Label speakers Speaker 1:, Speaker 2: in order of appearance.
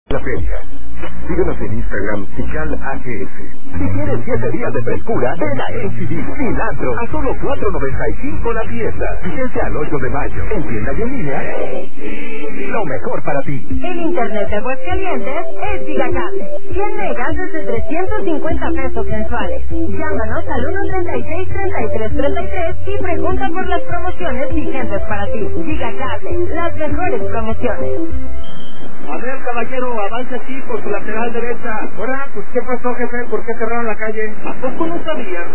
Speaker 1: La feria. Síguenos en Instagram, TicalAGS. Si quieres 7 días de frescura, ven a H&D Cilantro a solo $4.95 la pieza. Fíjense al 8 de mayo. En tienda y en línea, lo mejor para ti.
Speaker 2: El internet de Aguascalientes es Gigacable. 100 megas desde 350 pesos mensuales. Llámanos al 136-3333 y pregunta por las promociones vigentes para ti. Gigacable, las mejores promociones.
Speaker 3: A ver, caballero, avance aquí por su lateral derecha.
Speaker 4: Ahora, pues, ¿qué pasó, jefe? ¿Por qué cerraron la calle?
Speaker 3: ¿A poco no sabía?